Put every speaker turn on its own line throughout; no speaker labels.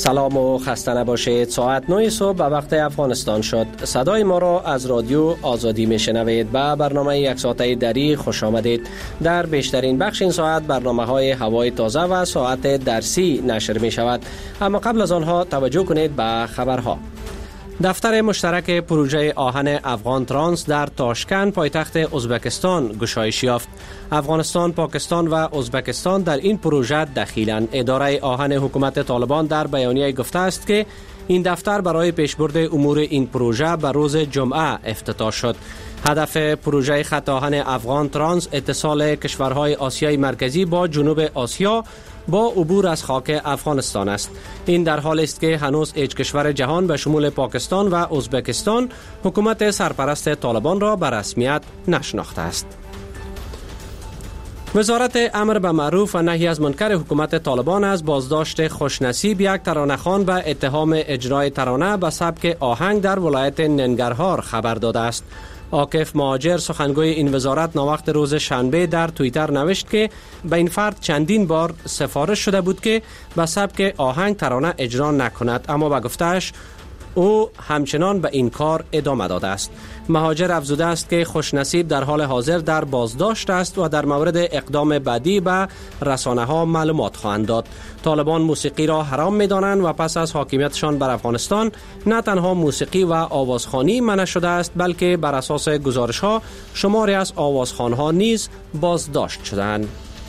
سلام و خسته نباشید. ساعت 9 صبح به وقت افغانستان شد. صدای ما را از رادیو آزادی میشنوید. به برنامه یک ساعته دری خوش آمدید. در بیشترین بخش این ساعت برنامه های هوای تازه و ساعت درسی نشر می شود. اما قبل از آنها توجه کنید به خبرها. دفتر مشترک پروژه آهن افغان ترانس در تاشکند پایتخت ازبکستان گشایش یافت. افغانستان، پاکستان و ازبکستان در این پروژه دخیلند. اداره آهن حکومت طالبان در بیانیه گفته است که این دفتر برای پیشبرد امور این پروژه به روز جمعه افتتاح شد. هدف پروژه خط آهن افغان ترانس اتصال کشورهای آسیای مرکزی با جنوب آسیا با عبور از خاک افغانستان است. این در حالی است که هنوز هیچ کشور جهان به شمول پاکستان و ازبکستان حکومت سرپرست طالبان را به رسمیت نشناخته است. وزارت امر به معروف و نهی از منکر حکومت طالبان از بازداشت خوشنصیب یک ترانه‌خوان به اتهام اجرای ترانه به سبک آهنگ در ولایت ننگرهار خبر داده است. عاکف مهاجر سخنگوی این وزارت ناوقت روز شنبه در توییتر نوشت که به این فرد چندین بار سفارش شده بود که به سبک آهنگ ترانه اجرا نکند، اما به گفته‌اش او همچنان به این کار ادامه داده است. مهاجر افزوده است که خوشنصیب در حال حاضر در بازداشت است و در مورد اقدام بعدی به رسانه‌ها معلومات خواهند داد. طالبان موسیقی را حرام می‌دانند و پس از حاکمیتشان بر افغانستان نه تنها موسیقی و آوازخوانی منع شده است، بلکه بر اساس گزارش‌ها شماری از آوازخوان‌ها نیز بازداشت شدند.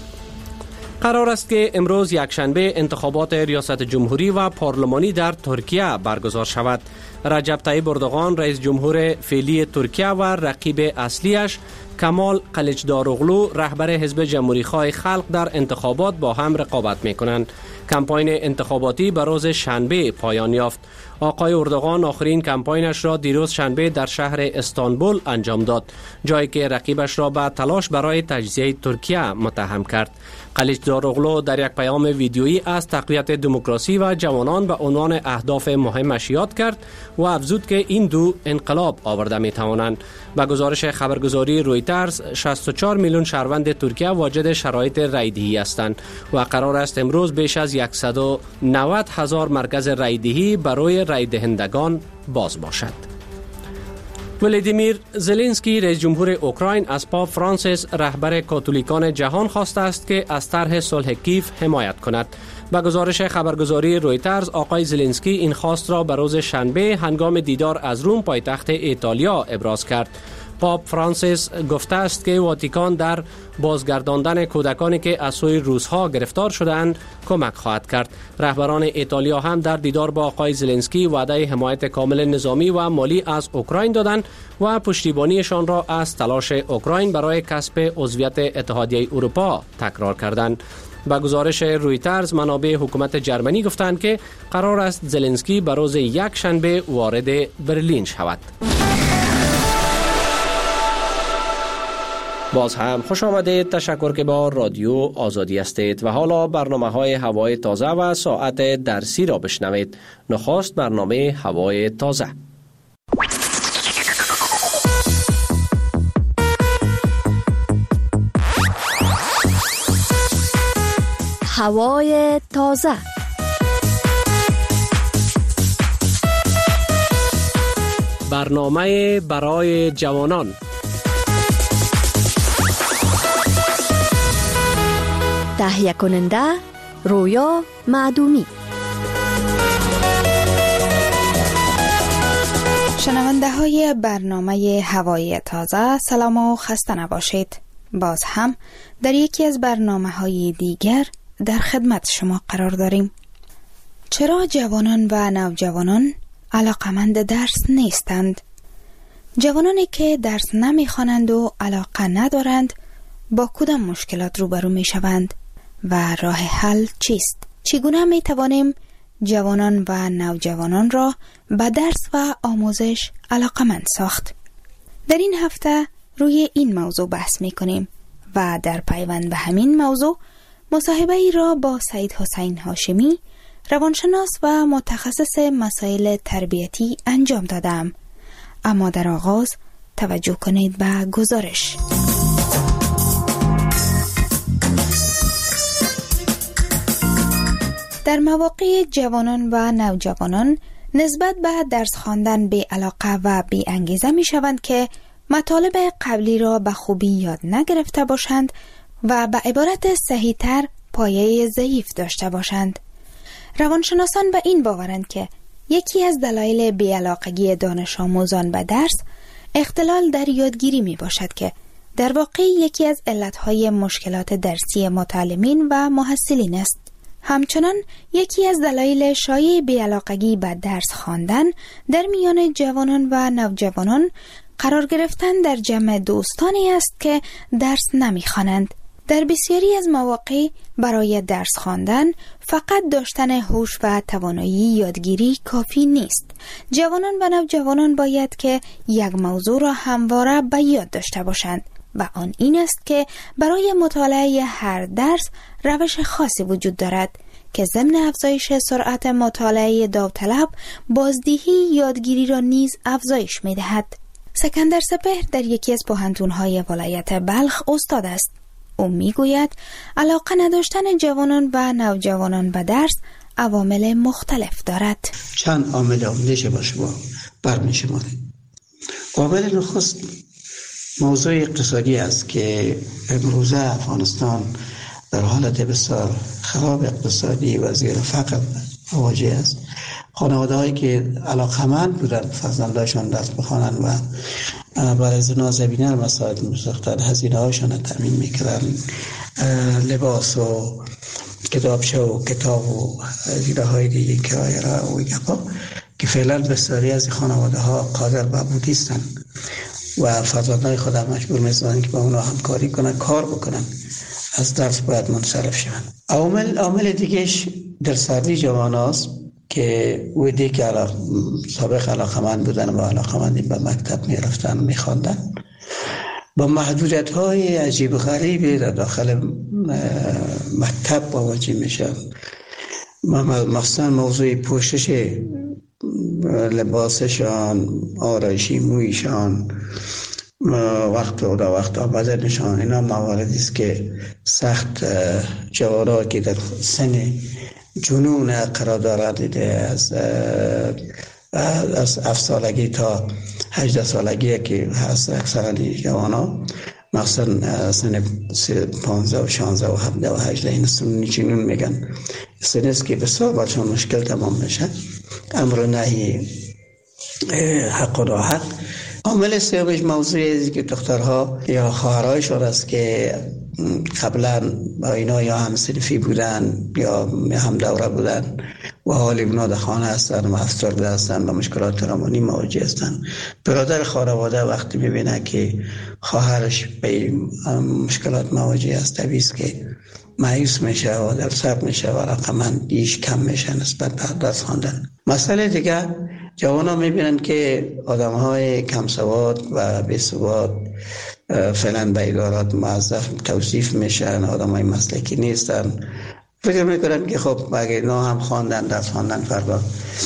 قرار است که امروز یکشنبه انتخابات ریاست جمهوری و پارلمانی در ترکیه برگزار شود. رجب طیب اردوغان رئیس جمهور فعلی ترکیه و رقیب اصلیش کمال قلیچداروغلو رهبر حزب جمهوریخواه خلق در انتخابات با هم رقابت می‌کنند. کمپاین انتخاباتی به روز شنبه پایان یافت. آقای اردوغان آخرین کمپاینش را دیروز شنبه در شهر استانبول انجام داد، جایی که رقیبش را به تلاش برای تجزیه ترکیه متهم کرد. قلیچداروغلو در یک پیام ویدیویی از تقویت دموکراسی و جوانان به عنوان اهداف مهمش یاد کرد و افزود که این دو انقلاب آورده می توانند. به گزارش خبرگزاری رویترز 64 میلیون شهروند ترکیه واجد شرایط رایدهی هستند و قرار است امروز بیش از 190,000 مرکز رایدهی برای رای دهندگان باز باشد. ولادیمیر زلنسکی رئیس جمهور اوکراین از پاپ فرانسیس رهبر کاتولیکان جهان خواسته است که از طرح صلح کیف حمایت کند. به گزارش خبرگزاری رویترز آقای زلنسکی این خواست را به روز شنبه هنگام دیدار از روم پایتخت ایتالیا ابراز کرد. پاپ فرانسیس گفته است که واتیکان در بازگرداندن کودکانی که از سوی روس‌ها گرفتار شده‌اند کمک خواهد کرد. رهبران ایتالیا هم در دیدار با آقای زلنسکی وعده حمایت کامل نظامی و مالی از اوکراین دادند و پشتیبانیشان را از تلاش اوکراین برای کسب عضویت اتحادیه اروپا تکرار کردند. با گزارش رویترز منابع حکومت جرمنی گفتند که قرار است زلنسکی به روز یک شنبه وارد برلین شود. باز هم خوش آمدید. تشکر که با رادیو آزادی هستید و حالا برنامه های هوای تازه و ساعت درسی را بشنوید. نخست برنامه هوای تازه.
هوای تازه.
برنامه برای جوانان.
تهیه کننده رویا معدومی.
شنونده های برنامه هوای تازه، سلام و خسته نباشید. باز هم در یکی از برنامه های دیگر در خدمت شما قرار داریم. چرا جوانان و نوجوانان علاقمند درس نیستند؟ جوانانی که درس نمیخوانند و علاقه ندارند با کدام مشکلات روبرو می شوند و راه حل چیست؟ چگونه می توانیم جوانان و نوجوانان را به درس و آموزش علاقمند ساخت؟ در این هفته روی این موضوع بحث می کنیم و در پیوند به همین موضوع مصاحبه ای را با سید حسین هاشمی، روانشناس و متخصص مسائل تربیتی انجام دادم. اما در آغاز توجه کنید به گزارش. در مواقع جوانان و نوجوانان نسبت به درس خواندن بی علاقه و بی انگیزه می شوند که مطالب قبلی را به خوبی یاد نگرفته باشند و به عبارت صحیح تر پایه ضعیف داشته باشند. روانشناسان به این باورند که یکی از دلایل بی‌علاقگی دانش آموزان به درس اختلال در یادگیری می باشد که در واقع یکی از علتهای مشکلات درسی متعلمین و محصلین است. همچنان یکی از دلایل شایع بی‌علاقگی به درس خواندن در میان جوانان و نوجوانان قرار گرفتن در جمع دوستانی است که درس نمی‌خوانند. در بسیاری از مواقع برای درس خواندن فقط داشتن هوش و توانایی یادگیری کافی نیست. جوانان و نوجوانان باید که یک موضوع را همواره به یاد داشته باشند و آن این است که برای مطالعه هر درس روش خاصی وجود دارد که ضمن افزایش سرعت مطالعه داوطلب بازدهی یادگیری را نیز افزایش می‌دهد. سکندر سپهر در یکی از پوهنتون‌های ولایت بلخ استاد است. او میگوید علاقه نداشتن جوانان و نوجوانان به درس عوامل مختلف دارد.
چند عامل عمده با شما برمی‌شماریم. عامل نخست موضوع اقتصادی است که امروزه افغانستان در حالت بسیار خراب اقتصادی و زیر فقر مواجه است. خانواده هایی که علاقمند بودن فرزندانشان درس بخوانند و برای زنا زمینه مساعد می‌ساختند، هزینه هاشان را تامین می‌کردند، لباس و کتابچه و کتاب و هزینه های دیگه کرایه را و گپا که فعلا بسیاری از خانواده ها قادر به بود نیستند و فرزندان خود مجبور می‌سازند که با اونا همکاری کنند، کار بکنند، از درس باید منصرف شوند. عامل دیگهش در سردی جوان است که ویدی که سابق علاقمند بودن و علاقمندی به مکتب می رفتن می خواندن با محدودیت های عجیب و غریبی در داخل مکتب مواجه می شن. مخصوصا موضوع پوشش لباسشان، آرایشی مویشان، وقت آمدنشان، اینا مواردی است که سخت جوانان که در سن جنون قرار دارد از 7 سالگی تا 18 سالگی که هست اکثرا جوانا، مثلا سن 15 و 16 و 17 و 18 این سن جنون میگن، سن است که بسیار برشان مشکل تمام میشه، امر نهی حق و ناحق. عامل سومش موضوعی که دخترها یا خواهرایشان است که قبلا با اینا یا هم صنفی بودن یا هم دوره بودن و حال اونا در خانه هستن و افسرده هستن و مشکلات روانی مواجه هستن. برادر خانواده وقتی میبینه که خواهرش به مشکلات مواجه است، طبیعی است که مایوس میشه و دلسرد میشه و رقمندیش کم میشه نسبت به درس خواندن. مسئله دیگه، جوانا میبینن که آدم‌های کم سواد و بی سواد فعلا به ادارات موظف توصیف میشن، آدم‌های مسلکی نیستن، فکر میکنن که خب اگه اینا هم خواندن درس خواندن فردا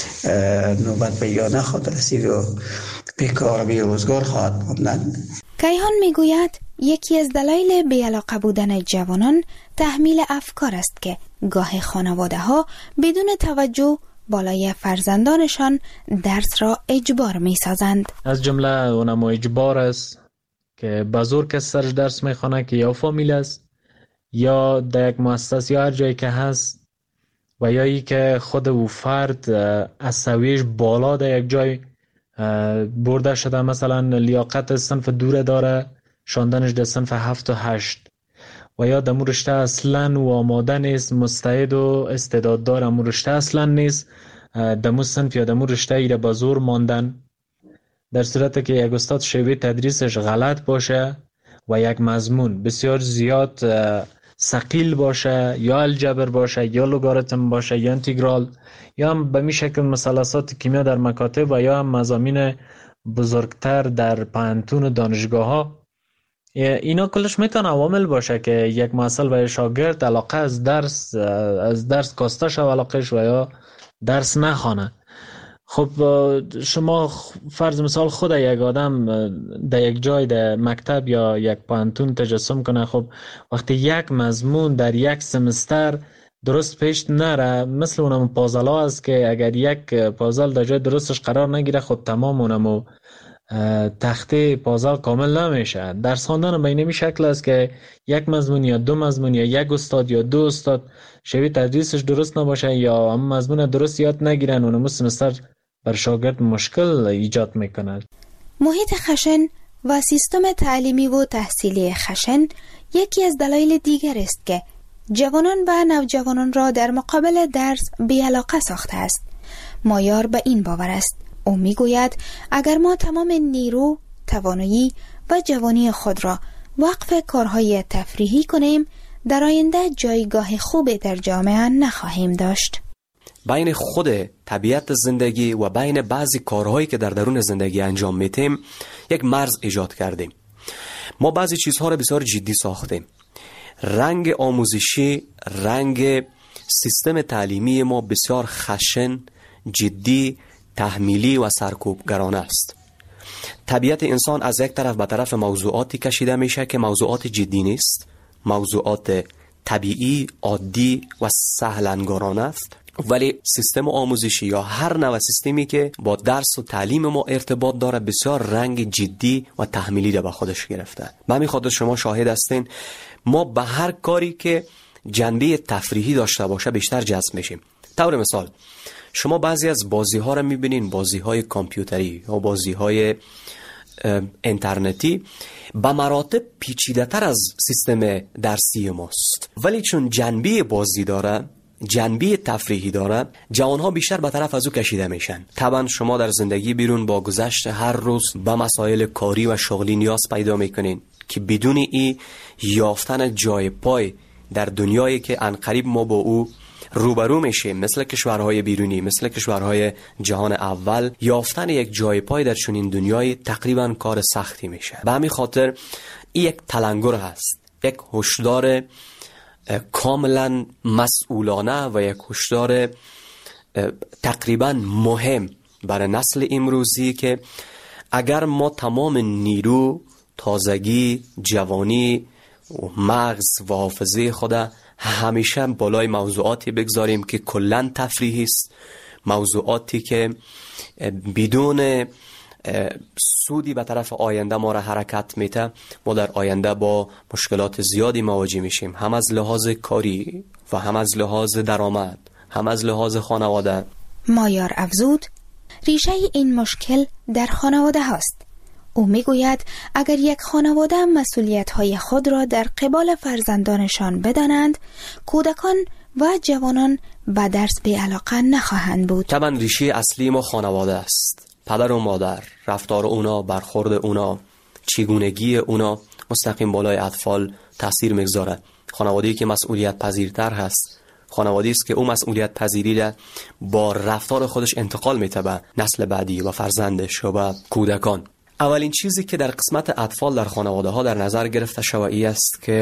نوبت به یا نخواهد رسید و بیکار بی روزگار خواهد بودن.
کیهان میگوید یکی از دلایل بی‌علاقه بودن جوانان تحمیل افکار است که گاه خانواده ها بدون توجه بالای فرزندانشان درس را اجبار می سازند.
از جمله اونم اجبار است که بزرگ کس سرش درس می خوانه که یا فامیل است یا در یک مؤسسه یا هر جایی که هست و یا ای که خود او فرد از سویش بالا در یک جای برده شده، مثلا لیاقت صنف دوره داره، شاندنش در صنف 7 و 8 و یا در رشته اصلا و آماده نیست، مستعد و استعداد داره، امو رشته اصلا نیست، در صنف یا در رشته ای با زور ماندن، در صورت که یک استاد شیوه تدریسش غلط باشه و یک مضمون بسیار زیاد ثقیل باشه، یا الجبر باشه یا لوگاریتم باشه یا انتگرال یا هم به می شکل مثلثات کیمیا در مکاتب و یا هم مضامین بزرگتر در پانتون و دانشگاه ها، اینا کلش میتونه عوامل باشه که یک معلم و شاگرد علاقه از درس کاسته شو علاقهش و یا درس نخوانه. خب شما فرض مثال خود یک آدم در یک جای در مکتب یا یک پانتون تجسم کنه، خب وقتی یک مضمون در یک سمستر درست پیش نره. مثل اونم پازل ها است که اگر یک پازل در جای درستش قرار نگیره خود تمام اونم تخته پازل کامل نمیشه. درس خواندن به این شکل است که یک مضمون یا دو مضمون یا یک استاد یا دو استاد شوی تدریسش درست نباشه یا هم مضمون درست یاد نگیرن، اونم سمستر بر شاگرد مشکل ایجاد میکنه.
محیط خشن و سیستم تعلیمی و تحصیلی خشن یکی از دلایل دیگر است که جوانان و نوجوانان را در مقابل درس بی‌علاقه ساخته است. مایار به این باور است. او میگوید اگر ما تمام نیرو، توانایی و جوانی خود را وقف کارهای تفریحی کنیم، در آینده جایگاه خوبی در جامعه نخواهیم داشت.
بین خود طبیعت زندگی و بین بعضی کارهایی که در درون زندگی انجام میتیم یک مرز ایجاد کردیم. ما بعضی چیزها را بسیار جدی ساختیم. رنگ آموزشی، رنگ سیستم تعلیمی ما بسیار خشن، جدی، تحمیلی و سرکوبگرانه است. طبیعت انسان از یک طرف به طرف موضوعاتی کشیده میشه که موضوعات جدی نیست، موضوعات طبیعی، عادی و سهل‌انگارانه است، ولی سیستم آموزشی یا هر نوع سیستمی که با درس و تعلیم ما ارتباط داره بسیار رنگ جدی و تحمیلی را به خودش گرفته. به همین خاطر شما شاهد هستین ما به هر کاری که جنبه تفریحی داشته باشه بیشتر جذب میشیم. طور مثال شما بعضی از بازی ها را میبینین، بازی های کامپیوتری یا بازی های اینترنتی به مراتب پیچیده تر از سیستم درسی ماست، ولی چون جنبه بازی داره، جنبه تفریحی داره، جوانها بیشتر به طرف از او کشیده میشن. طبعا شما در زندگی بیرون با گذشت هر روز به مسائل کاری و شغلی نیاز پیدا میکنین که بدون ای یافتن جای پای در دنیایی که عنقریب ما با او روبرو میشیم، مثل کشورهای بیرونی، مثل کشورهای جهان اول، یافتن یک جای پای در چنین دنیای تقریبا کار سختی میشه. به همین خاطر این یک تلنگر هست، یک هشدار کاملا مسئولانه و یک هشدار تقریبا مهم برای نسل امروزی که اگر ما تمام نیرو، تازگی، جوانی، مغز و حافظه خود همیشه بالای موضوعاتی بگذاریم که کلن تفریحی است، موضوعاتی که بدون سودی به طرف آینده ما را حرکت میده، ما در آینده با مشکلات زیادی مواجه میشیم، هم از لحاظ کاری و هم از لحاظ درآمد، هم از لحاظ خانواده.
مایار افزود ریشه این مشکل در خانواده هاست. او میگوید اگر یک خانواده مسئولیت‌های خود را در قبال فرزندانشان بدانند، کودکان و جوانان به درس بی‌علاقه نخواهند بود.
طبعا ریشه اصلی ما خانواده است. پدر و مادر، رفتار اونا، برخورد اونا، چگونگی اونا مستقیم بالای اطفال تاثیر میگذاره. خانواده‌ای که مسئولیت پذیرتر هست، خانواده‌ای است که او مسئولیت پذیری را با رفتار خودش انتقال میده به نسل بعدی و فرزندش و به کودکان. اولین چیزی که در قسمت اطفال در خانواده ها در نظر گرفته شوی است که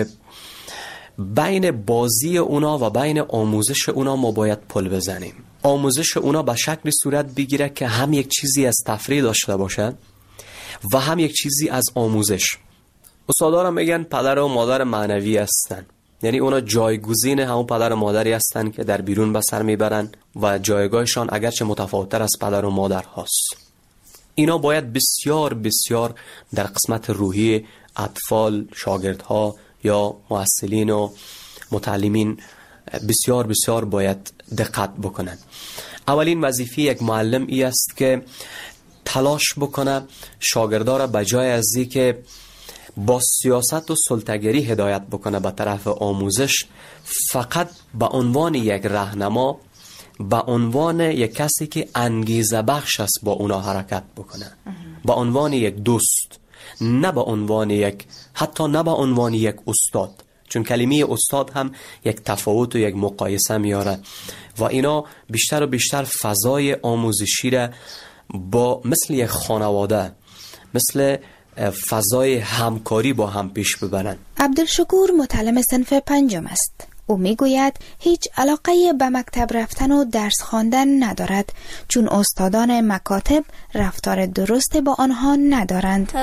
بین بازی اونا و بین آموزش اونا ما باید پل بزنیم. آموزش اونا به شکل صورت بگیره که هم یک چیزی از تفریح داشته باشه و هم یک چیزی از آموزش. استادارم میگن پدر و مادر معنوی هستن، یعنی اونا جایگزین همون پدر و مادری هستن که در بیرون به سر میبرن و جایگاهشان اگرچه متفاوت‌تر از پدر و مادر هست. اینا باید بسیار بسیار در قسمت روحی اطفال، شاگردها یا محصلین و متعلمین بسیار بسیار باید دقت بکنن. اولین وظیفه یک معلم ای است که تلاش بکنه شاگردا را بجای از اینکه با سیاست و سلطه‌گری هدایت بکنه به طرف آموزش، فقط به عنوان یک راهنما، به عنوان یک کسی که انگیزه بخش است با اونا حرکت بکنه، به عنوان یک دوست، نه به عنوان یک، حتی نه به عنوان یک استاد، چون کلمه استاد هم یک تفاوت و یک مقایسه میاره و اینا بیشتر و بیشتر فضای آموزشی را با مثل یک خانواده، مثل فضای همکاری با هم پیش ببرن.
عبدالشکور متعلم صنف 5 است. او میگوید هیچ علاقه به مکتب رفتن و درس خواندن ندارد، چون استادان مکاتب رفتار درست با آنها ندارند.